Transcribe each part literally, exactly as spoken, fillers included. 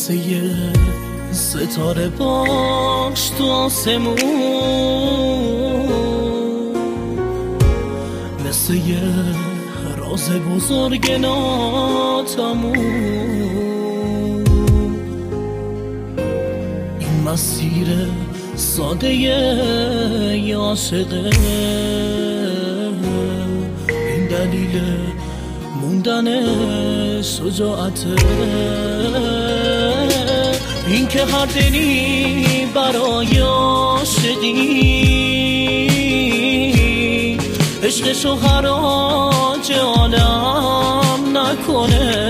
مثل یه ستاره باش تو آسمون، مثل یه راز بزرگ ناتموم. این مسیر ساده ی عاشقه، این دلیل موندن شجاعته. این که هر دلی برای عاشقی عشقشو حراج عالم نکنه،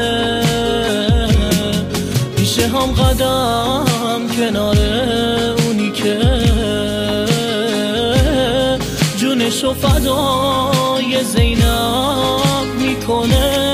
میشه هم قدم کنار اونی که جونشو فدای زینب میکنه.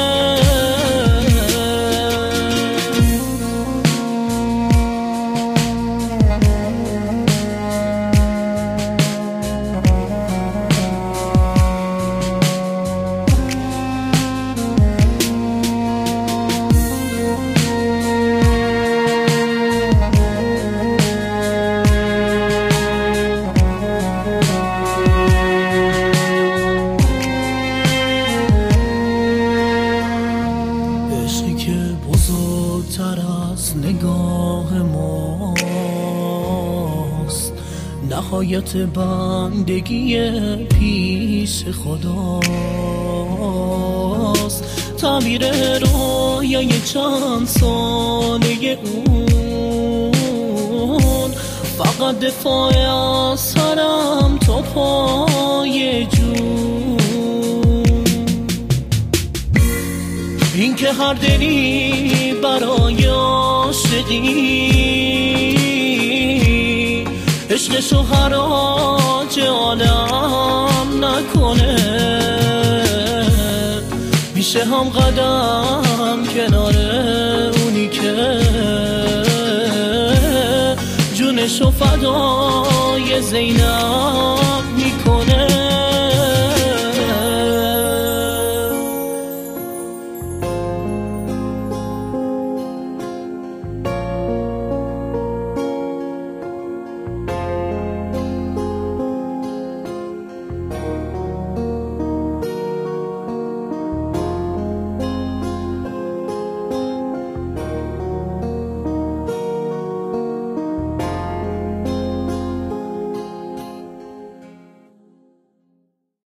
بزرگتر از نگاه ماست، نهایت بندگی پیش خداست. تعبیر رویای چند ساله اون فقط دفاع از سرم تا پای جون. این که هر دلی برای عاشقی عشقشو حراج عالم نکنه، میشه هم قدم کنار اونی که جونشو فدای زینب